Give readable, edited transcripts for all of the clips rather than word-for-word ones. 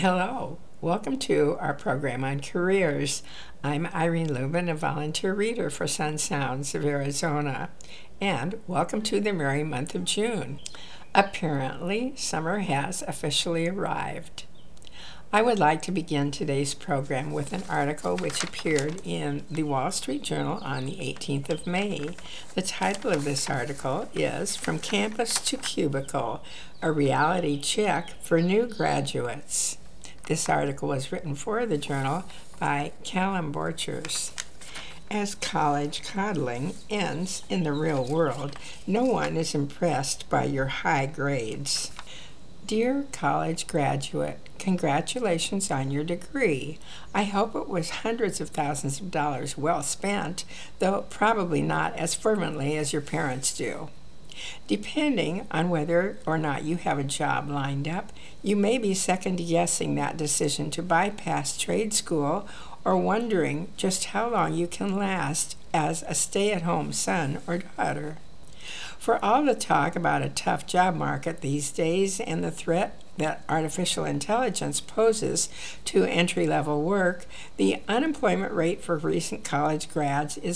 Hello, welcome to our program on careers. I'm Irene Lubin, a volunteer reader for Sun Sounds of Arizona, and welcome to the merry month of June. Apparently, summer has officially arrived. I would like to begin today's program with an article which appeared in the Wall Street Journal on the 18th of May. The title of this article is From Campus to Cubicle, a reality check for new graduates. This article was written for the journal by Callum Borchers. As college coddling ends in the real world, no one is impressed by your high grades. Dear college graduate, congratulations on your degree. I hope it was hundreds of thousands of dollars well spent, though probably not as fervently as your parents do. Depending on whether or not you have a job lined up, you may be second-guessing that decision to bypass trade school or wondering just how long you can last as a stay-at-home son or daughter. For all the talk about a tough job market these days and the threat that artificial intelligence poses to entry-level work, the unemployment rate for recent college grads is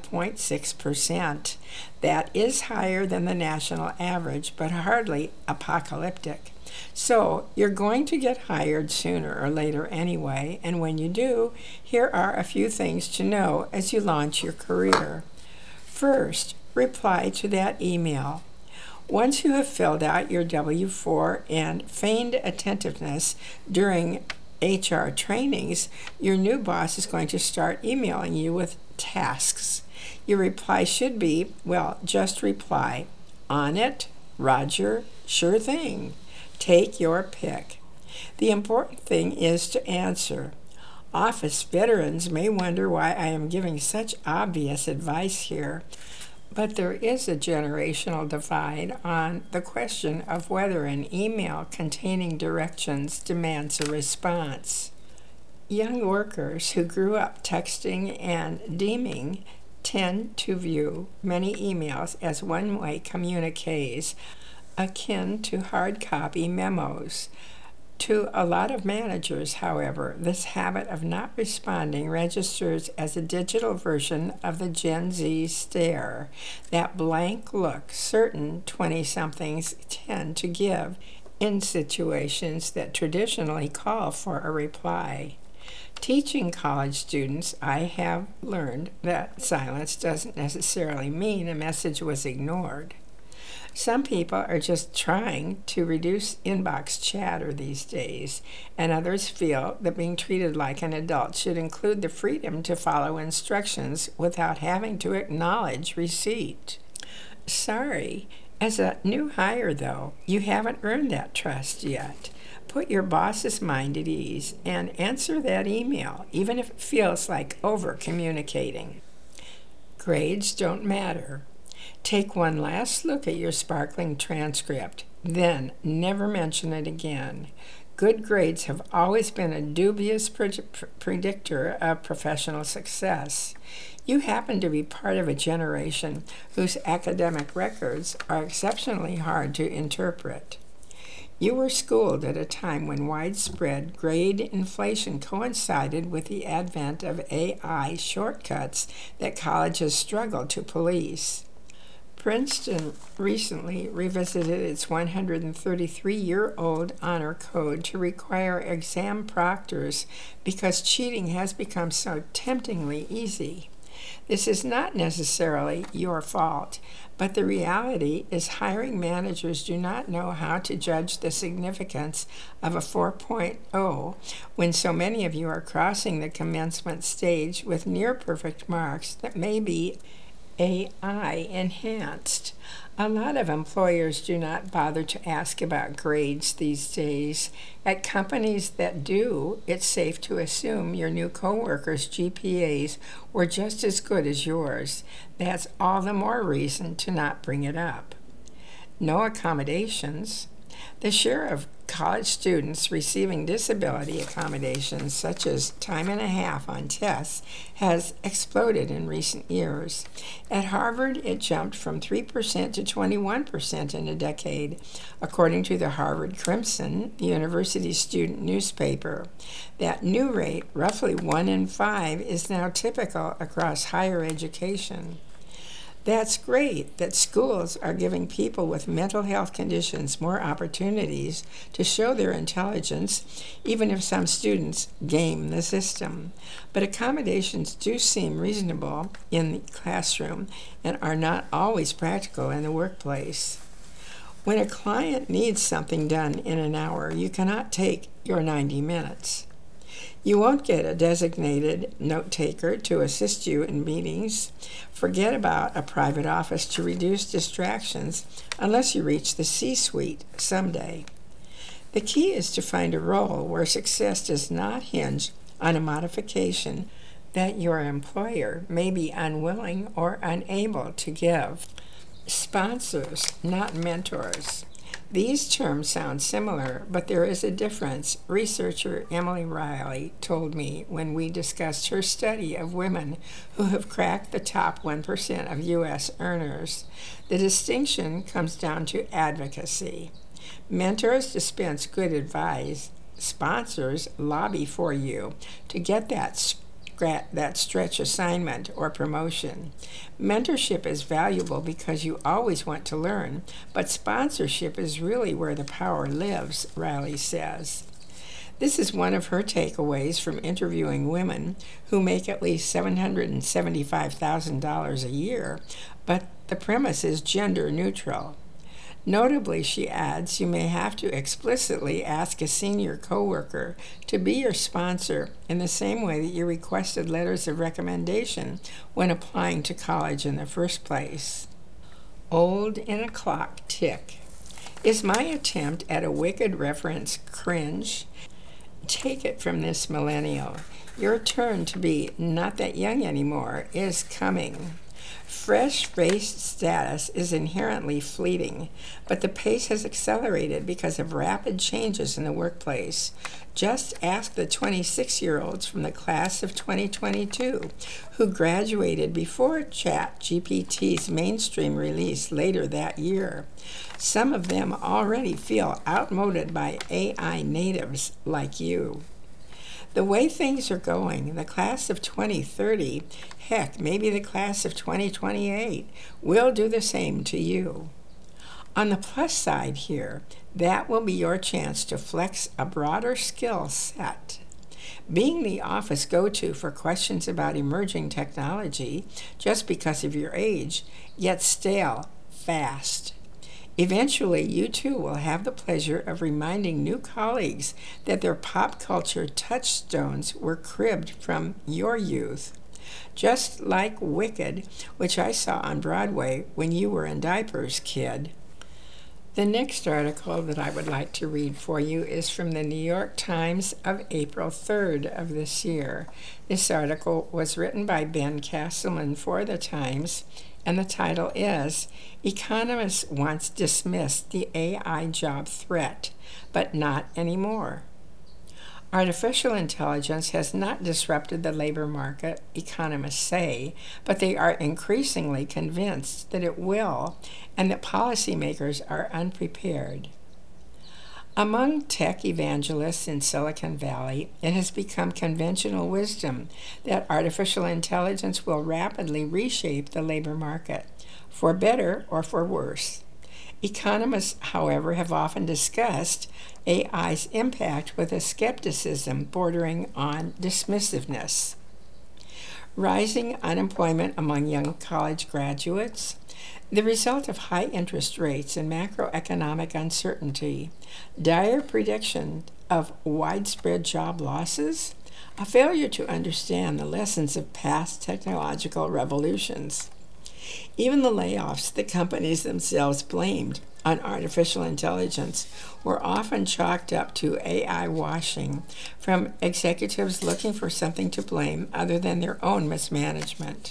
5.6%. That is higher than the national average, but hardly apocalyptic. So you're going to get hired sooner or later anyway, and when you do, here are a few things to know as you launch your career. First, reply to that email. Once you have filled out your W-4 and feigned attentiveness during HR trainings, your new boss is going to start emailing you with tasks. Your reply should be, just reply. On it, Roger, sure thing. Take your pick. The important thing is to answer. Office veterans may wonder why I am giving such obvious advice here. But there is a generational divide on the question of whether an email containing directions demands a response. Young workers who grew up texting and deeming tend to view many emails as one-way communiques, akin to hard copy memos. To a lot of managers, however, this habit of not responding registers as a digital version of the Gen Z stare, that blank look certain 20-somethings tend to give in situations that traditionally call for a reply. Teaching college students, I have learned that silence doesn't necessarily mean a message was ignored. Some people are just trying to reduce inbox chatter these days, and others feel that being treated like an adult should include the freedom to follow instructions without having to acknowledge receipt. Sorry, as a new hire, though, you haven't earned that trust yet. Put your boss's mind at ease and answer that email, even if it feels like over-communicating. Grades don't matter. Take one last look at your sparkling transcript, then never mention it again. Good grades have always been a dubious predictor of professional success. You happen to be part of a generation whose academic records are exceptionally hard to interpret. You were schooled at a time when widespread grade inflation coincided with the advent of AI shortcuts that colleges struggled to police. Princeton recently revisited its 133-year-old honor code to require exam proctors because cheating has become so temptingly easy. This is not necessarily your fault, but the reality is hiring managers do not know how to judge the significance of a 4.0 when so many of you are crossing the commencement stage with near-perfect marks that may be AI enhanced. A lot of employers do not bother to ask about grades these days. At companies that do, it's safe to assume your new coworkers' GPAs were just as good as yours. That's all the more reason to not bring it up. No accommodations. The share of college students receiving disability accommodations, such as time and a half on tests, has exploded in recent years. At Harvard, it jumped from 3% to 21% in a decade, according to the Harvard Crimson, the university's student newspaper. That new rate, roughly 1 in 5, is now typical across higher education. That's great that schools are giving people with mental health conditions more opportunities to show their intelligence, even if some students game the system. But accommodations do seem reasonable in the classroom and are not always practical in the workplace. When a client needs something done in an hour, you cannot take your 90 minutes. You won't get a designated note taker to assist you in meetings. Forget about a private office to reduce distractions unless you reach the C-suite someday. The key is to find a role where success does not hinge on a modification that your employer may be unwilling or unable to give. Sponsors, not mentors. These terms sound similar, but there is a difference. Researcher Emily Riley told me when we discussed her study of women who have cracked the top 1% of U.S. earners. The distinction comes down to advocacy. Mentors dispense good advice. Sponsors lobby for you to get that stretch assignment or promotion. Mentorship is valuable because you always want to learn, but sponsorship is really where the power lives, Riley says. This is one of her takeaways from interviewing women who make at least $775,000 a year, but the premise is gender neutral. Notably, she adds, you may have to explicitly ask a senior coworker to be your sponsor in the same way that you requested letters of recommendation when applying to college in the first place. Old in a clock tick. Is my attempt at a wicked reference cringe? Take it from this millennial. Your turn to be not that young anymore is coming. Fresh-faced status is inherently fleeting, but the pace has accelerated because of rapid changes in the workplace. Just ask the 26-year-olds from the class of 2022 who graduated before ChatGPT's mainstream release later that year. Some of them already feel outmoded by AI natives like you. The way things are going, the class of 2030, heck, maybe the class of 2028, will do the same to you. On the plus side here, that will be your chance to flex a broader skill set. Being the office go-to for questions about emerging technology just because of your age gets stale fast. Eventually, you too will have the pleasure of reminding new colleagues that their pop culture touchstones were cribbed from your youth. Just like Wicked, which I saw on Broadway when you were in diapers, kid. The next article that I would like to read for you is from the New York Times of April 3rd of this year. This article was written by Ben Castleman for the Times, and the title is, Economists Once Dismissed the AI Job Threat, but Not Anymore. Artificial intelligence has not disrupted the labor market, economists say, but they are increasingly convinced that it will, and that policymakers are unprepared. Among tech evangelists in Silicon Valley, it has become conventional wisdom that artificial intelligence will rapidly reshape the labor market, for better or for worse. Economists, however, have often discussed AI's impact with a skepticism bordering on dismissiveness. Rising unemployment among young college graduates, the result of high interest rates and macroeconomic uncertainty, dire prediction of widespread job losses, a failure to understand the lessons of past technological revolutions. Even the layoffs that companies themselves blamed on artificial intelligence were often chalked up to AI washing from executives looking for something to blame other than their own mismanagement.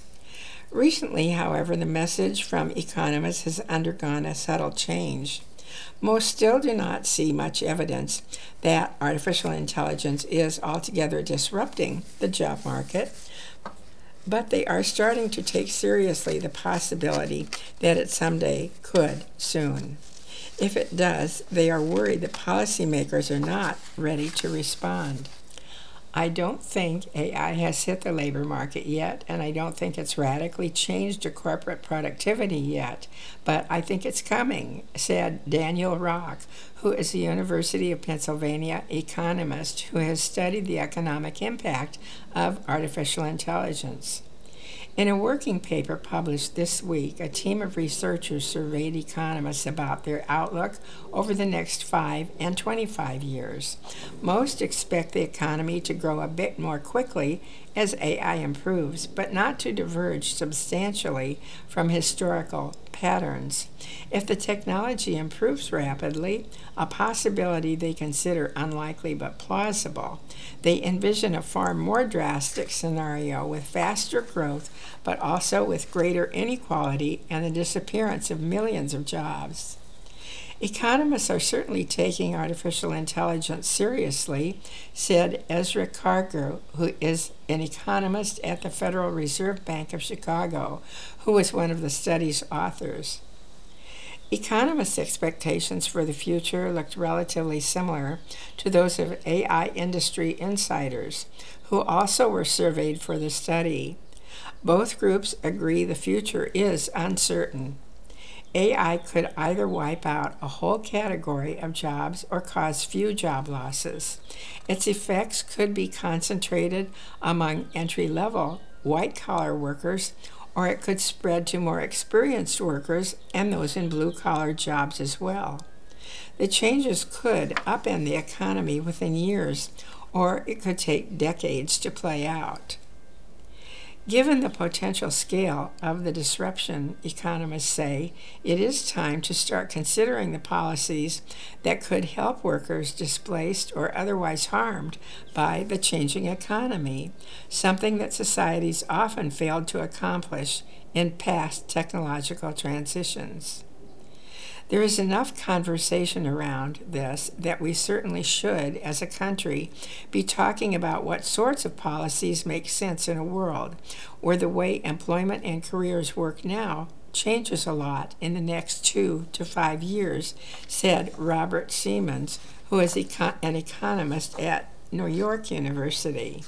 Recently, however, the message from economists has undergone a subtle change. Most still do not see much evidence that artificial intelligence is altogether disrupting the job market, but they are starting to take seriously the possibility that it someday could soon. If it does, they are worried that policymakers are not ready to respond. I don't think AI has hit the labor market yet, and I don't think it's radically changed to corporate productivity yet, but I think it's coming, said Daniel Rock, who is a University of Pennsylvania economist who has studied the economic impact of artificial intelligence. In a working paper published this week, a team of researchers surveyed economists about their outlook over the next 5 and 25 years. Most expect the economy to grow a bit more quickly as AI improves, but not to diverge substantially from historical patterns. If the technology improves rapidly, a possibility they consider unlikely but plausible, they envision a far more drastic scenario with faster growth, but also with greater inequality and the disappearance of millions of jobs. Economists are certainly taking artificial intelligence seriously, said Ezra Cargill, who is an economist at the Federal Reserve Bank of Chicago, who was one of the study's authors. Economists' expectations for the future looked relatively similar to those of AI industry insiders, who also were surveyed for the study. Both groups agree the future is uncertain. AI could either wipe out a whole category of jobs or cause few job losses. Its effects could be concentrated among entry-level, white-collar workers, or it could spread to more experienced workers and those in blue-collar jobs as well. The changes could upend the economy within years, or it could take decades to play out. Given the potential scale of the disruption, economists say, it is time to start considering the policies that could help workers displaced or otherwise harmed by the changing economy, something that societies often failed to accomplish in past technological transitions. There is enough conversation around this that we certainly should, as a country, be talking about what sorts of policies make sense in a world where the way employment and careers work now changes a lot in the next 2 to 5 years, said Robert Siemens, who is an economist at New York University.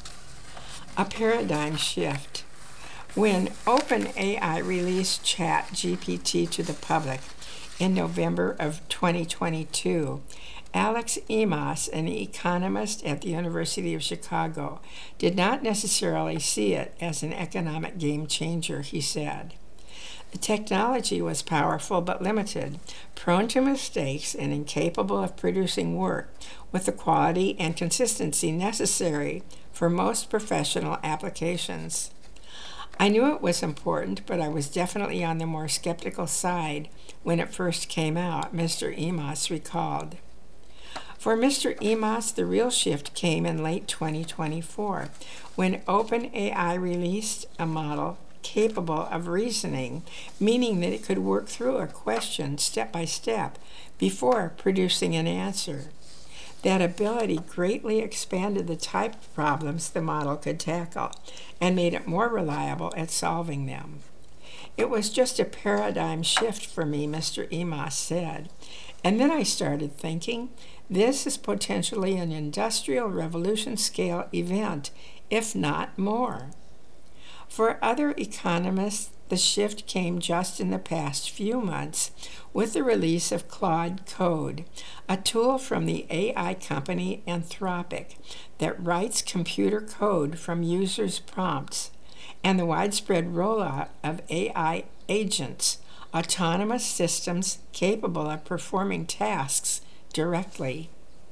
A paradigm shift. When OpenAI released ChatGPT to the public, in November of 2022, Alex Emaus, an economist at the University of Chicago, did not necessarily see it as an economic game changer, he said. The technology was powerful but limited, prone to mistakes, and incapable of producing work with the quality and consistency necessary for most professional applications. I knew it was important, but I was definitely on the more skeptical side when it first came out, Mr. Emaus recalled. For Mr. Emaus, the real shift came in late 2024, when OpenAI released a model capable of reasoning, meaning that it could work through a question step by step before producing an answer. That ability greatly expanded the type of problems the model could tackle and made it more reliable at solving them. It was just a paradigm shift for me, Mr. Emaus said. And then I started thinking, this is potentially an industrial revolution scale event, if not more. For other economists, the shift came just in the past few months with the release of Claude Code, a tool from the AI company Anthropic that writes computer code from users' prompts, and the widespread rollout of AI agents, autonomous systems capable of performing tasks directly.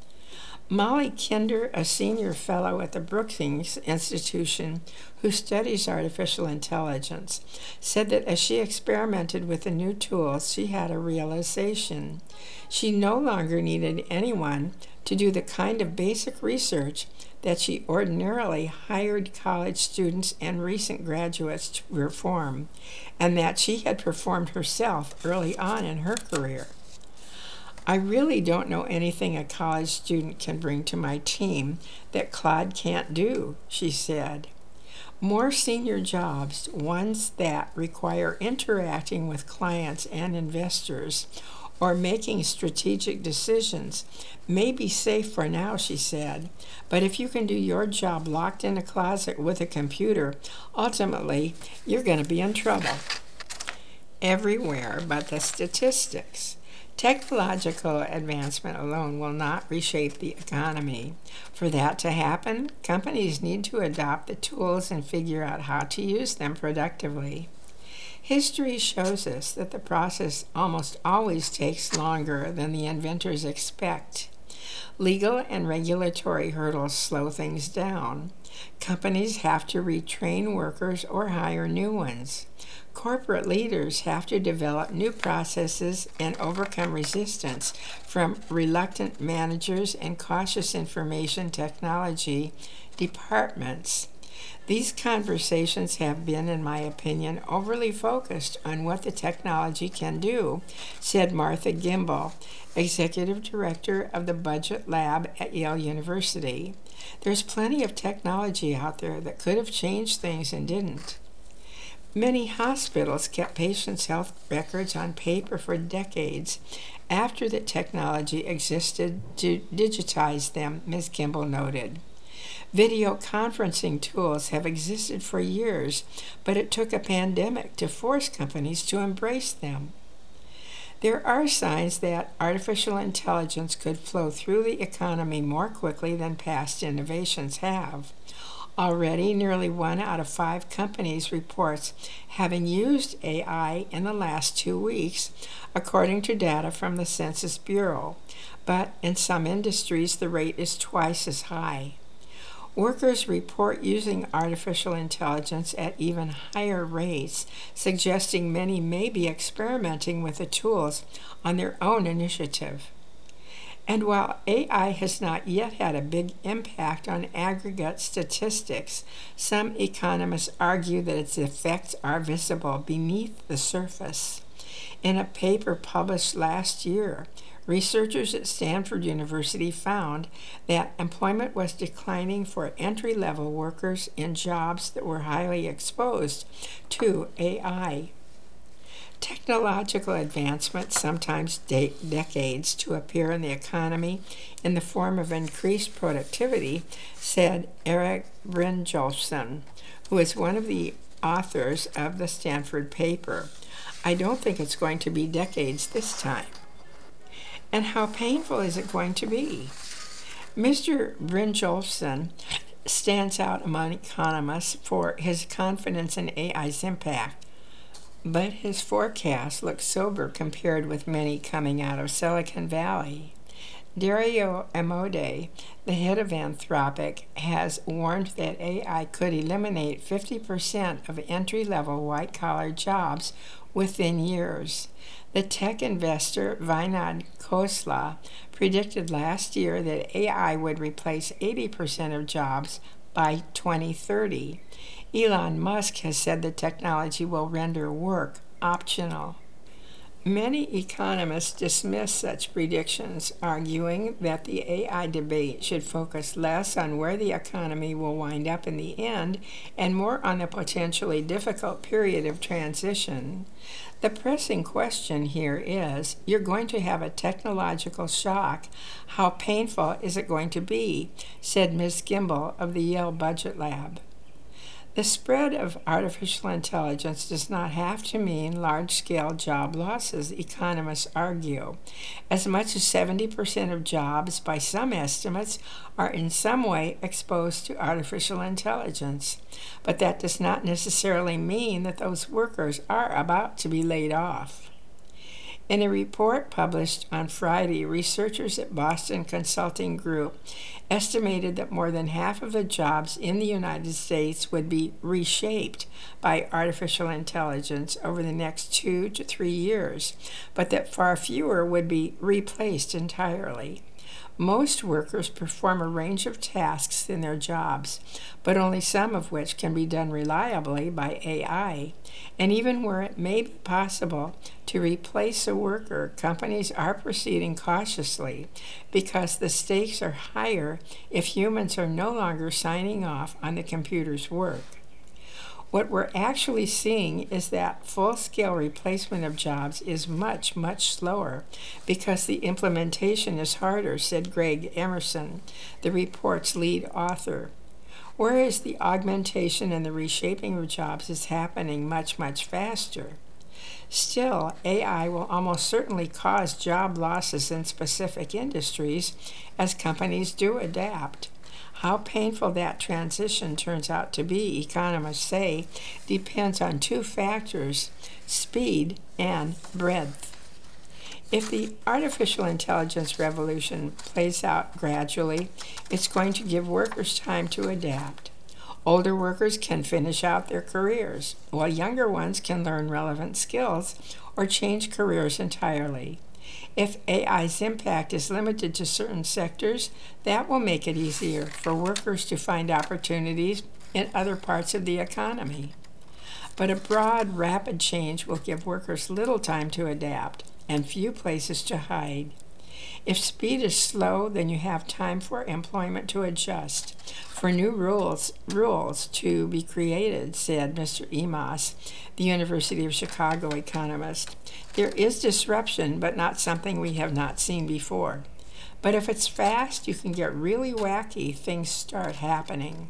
Molly Kinder, a senior fellow at the Brookings Institution who studies artificial intelligence, said that as she experimented with the new tools, she had a realization. She no longer needed anyone to do the kind of basic research that she ordinarily hired college students and recent graduates to perform, and that she had performed herself early on in her career. I really don't know anything a college student can bring to my team that Claude can't do, she said. More senior jobs, ones that require interacting with clients and investors or making strategic decisions, may be safe for now, she said. But if you can do your job locked in a closet with a computer, ultimately you're going to be in trouble. Everywhere but the statistics. Technological advancement alone will not reshape the economy. For that to happen, companies need to adopt the tools and figure out how to use them productively. History shows us that the process almost always takes longer than the inventors expect. Legal and regulatory hurdles slow things down. Companies have to retrain workers or hire new ones. Corporate leaders have to develop new processes and overcome resistance from reluctant managers and cautious information technology departments. These conversations have been, in my opinion, overly focused on what the technology can do, said Martha Gimbel, Executive Director of the Budget Lab at Yale University. There's plenty of technology out there that could have changed things and didn't. Many hospitals kept patients' health records on paper for decades after the technology existed to digitize them, Ms. Gimbel noted. Video conferencing tools have existed for years, but it took a pandemic to force companies to embrace them. There are signs that artificial intelligence could flow through the economy more quickly than past innovations have. Already, nearly 1 out of 5 companies reports having used AI in the last 2 weeks, according to data from the Census Bureau. But in some industries, the rate is twice as high. Workers report using artificial intelligence at even higher rates, suggesting many may be experimenting with the tools on their own initiative. And while AI has not yet had a big impact on aggregate statistics, some economists argue that its effects are visible beneath the surface. In a paper published last year, researchers at Stanford University found that employment was declining for entry-level workers in jobs that were highly exposed to AI. Technological advancement sometimes take decades to appear in the economy in the form of increased productivity, said Erik Brynjolfsson, who is one of the authors of the Stanford paper. I don't think it's going to be decades this time. And how painful is it going to be? Mr. Brynjolfsson stands out among economists for his confidence in AI's impact, but his forecast looks sober compared with many coming out of Silicon Valley. Dario Amodei, the head of Anthropic, has warned that AI could eliminate 50% of entry-level white-collar jobs within years. The tech investor Vinod Khosla predicted last year that AI would replace 80% of jobs by 2030. Elon Musk has said the technology will render work optional. Many economists dismiss such predictions, arguing that the AI debate should focus less on where the economy will wind up in the end and more on the potentially difficult period of transition. The pressing question here is, you're going to have a technological shock. How painful is it going to be? Said Ms. Gimbel of the Yale Budget Lab. The spread of artificial intelligence does not have to mean large-scale job losses, economists argue. As much as 70% of jobs, by some estimates, are in some way exposed to artificial intelligence. But that does not necessarily mean that those workers are about to be laid off. In a report published on Friday, researchers at Boston Consulting Group estimated that more than half of the jobs in the United States would be reshaped by artificial intelligence over the next 2 to 3 years, but that far fewer would be replaced entirely. Most workers perform a range of tasks in their jobs, but only some of which can be done reliably by AI. And even where it may be possible to replace a worker, companies are proceeding cautiously because the stakes are higher if humans are no longer signing off on the computer's work. What we're actually seeing is that full-scale replacement of jobs is much, much slower because the implementation is harder, said Greg Emerson, the report's lead author. Whereas the augmentation and the reshaping of jobs is happening much, much faster. Still, AI will almost certainly cause job losses in specific industries as companies do adapt. How painful that transition turns out to be, economists say, depends on two factors: speed and breadth. If the artificial intelligence revolution plays out gradually, it's going to give workers time to adapt. Older workers can finish out their careers, while younger ones can learn relevant skills or change careers entirely. If AI's impact is limited to certain sectors, that will make it easier for workers to find opportunities in other parts of the economy. But a broad, rapid change will give workers little time to adapt and few places to hide. If speed is slow, then you have time for employment to adjust, for new rules to be created, said Mr. Emos, the University of Chicago economist. There is disruption, but not something we have not seen before. But if it's fast, you can get really wacky. Things start happening.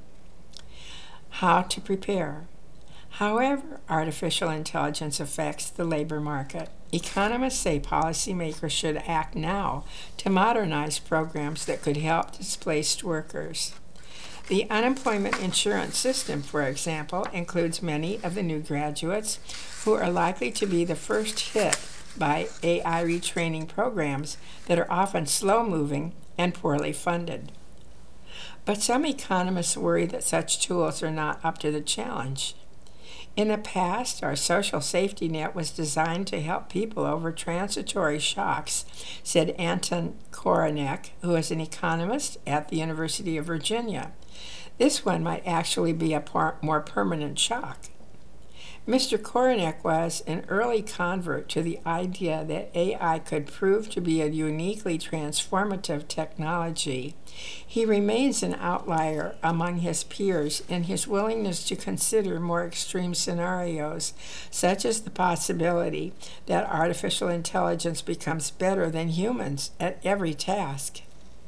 How to prepare. However artificial intelligence affects the labor market, economists say policymakers should act now to modernize programs that could help displaced workers. The unemployment insurance system, for example, includes many of the new graduates who are likely to be the first hit by AI retraining programs that are often slow-moving and poorly funded. But some economists worry that such tools are not up to the challenge. In the past, our social safety net was designed to help people over transitory shocks, said Anton Koronek, who is an economist at the University of Virginia. This one might actually be a more permanent shock. Mr. Koronek was an early convert to the idea that AI could prove to be a uniquely transformative technology. He remains an outlier among his peers in his willingness to consider more extreme scenarios, such as the possibility that artificial intelligence becomes better than humans at every task.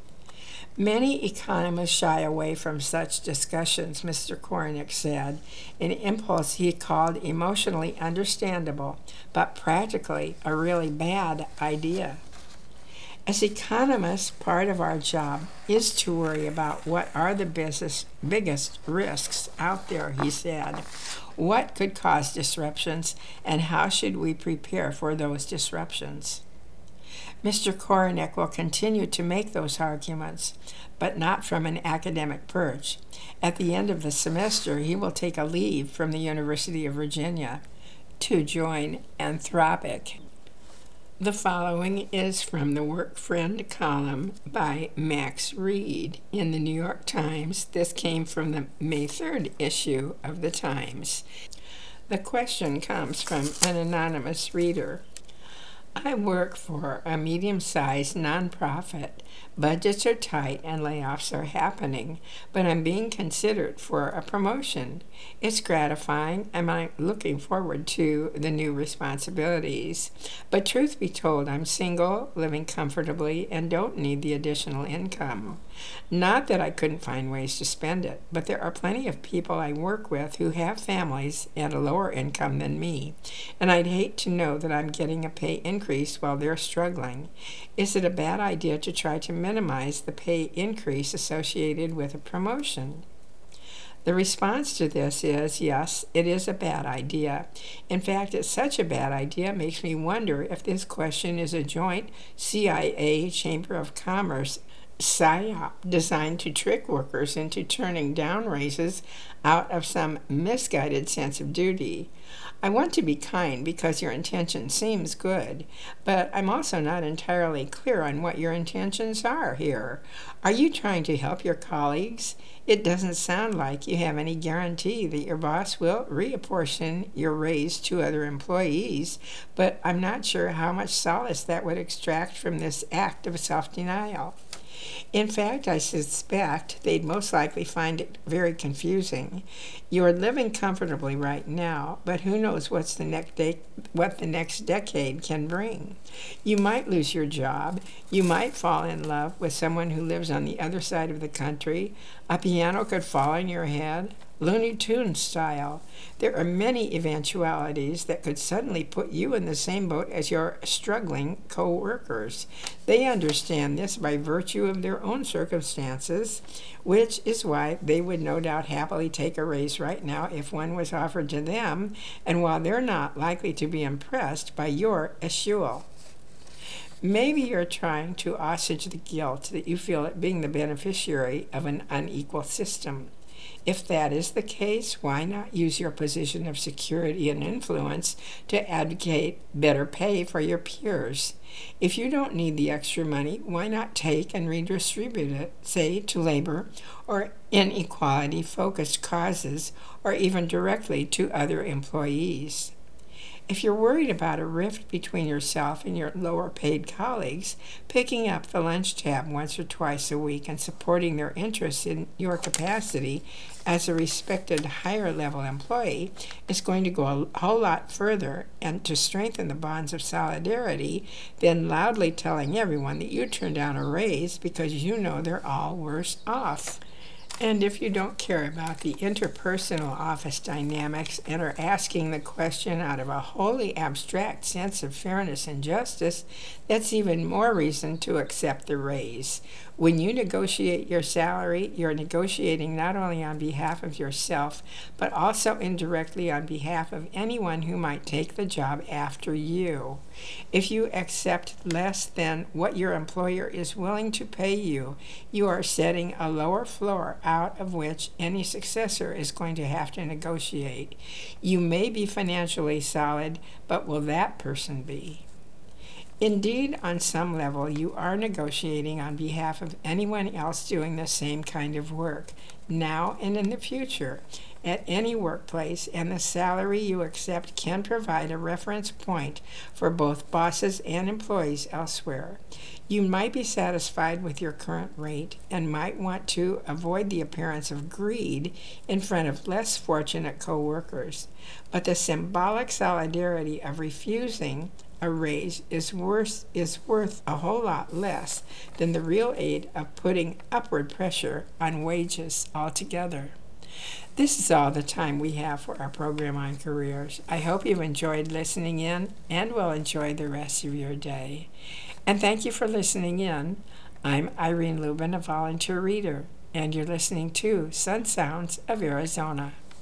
Many economists shy away from such discussions, Mr. Koronek said, an impulse he called emotionally understandable, but practically a really bad idea. As economists, part of our job is to worry about what are the biggest risks out there, he said. What could cause disruptions, and how should we prepare for those disruptions? Mr. Koronek will continue to make those arguments, but not from an academic perch. At the end of the semester, he will take a leave from the University of Virginia to join Anthropic. The following is from the Work Friend column by Max Reed in the New York Times. This came from the May 3rd issue of the Times. The question comes from an anonymous reader. I work for a medium-sized nonprofit. Budgets are tight and layoffs are happening, but I'm being considered for a promotion. It's gratifying and I'm looking forward to the new responsibilities. But truth be told, I'm single, living comfortably, and don't need the additional income. Not that I couldn't find ways to spend it, but there are plenty of people I work with who have families and a lower income than me, and I'd hate to know that I'm getting a pay increase while they're struggling. Is it a bad idea to try to minimize the pay increase associated with a promotion? The response to this is, yes, it is a bad idea. In fact, it's such a bad idea, it makes me wonder if this question is a joint CIA Chamber of Commerce psyop designed to trick workers into turning down raises out of some misguided sense of duty. I want to be kind because your intention seems good, but I'm also not entirely clear on what your intentions are here. Are you trying to help your colleagues? It doesn't sound like you have any guarantee that your boss will reapportion your raise to other employees, but I'm not sure how much solace that would extract from this act of self-denial. In fact, I suspect they'd most likely find it very confusing. You are living comfortably right now, but who knows what the next decade can bring. You might lose your job. You might fall in love with someone who lives on the other side of the country. A piano could fall on your head, Looney Tunes style. There are many eventualities that could suddenly put you in the same boat as your struggling co-workers. They understand this by virtue of their own circumstances, which is why they would no doubt happily take a raise right now if one was offered to them, and while they're not likely to be impressed by your eschewal. Maybe you're trying to assuage the guilt that you feel at being the beneficiary of an unequal system. If that is the case, why not use your position of security and influence to advocate better pay for your peers? If you don't need the extra money, why not take and redistribute it, say, to labor or inequality-focused causes, or even directly to other employees? If you're worried about a rift between yourself and your lower-paid colleagues, picking up the lunch tab once or twice a week and supporting their interests in your capacity as a respected higher-level employee is going to go a whole lot further and to strengthen the bonds of solidarity than loudly telling everyone that you turned down a raise because you know they're all worse off. And if you don't care about the interpersonal office dynamics and are asking the question out of a wholly abstract sense of fairness and justice, that's even more reason to accept the raise. When you negotiate your salary, you're negotiating not only on behalf of yourself, but also indirectly on behalf of anyone who might take the job after you. If you accept less than what your employer is willing to pay you, you are setting a lower floor out of which any successor is going to have to negotiate. You may be financially solid, but will that person be? Indeed, on some level, you are negotiating on behalf of anyone else doing the same kind of work, now and in the future, at any workplace, and the salary you accept can provide a reference point for both bosses and employees elsewhere. You might be satisfied with your current rate and might want to avoid the appearance of greed in front of less fortunate co-workers, but the symbolic solidarity of refusing a raise is worth a whole lot less than the real aid of putting upward pressure on wages altogether. This is all the time we have for our program on careers. I hope you've enjoyed listening in and will enjoy the rest of your day. And thank you for listening in. I'm Irene Lubin, a volunteer reader, and you're listening to Sun Sounds of Arizona.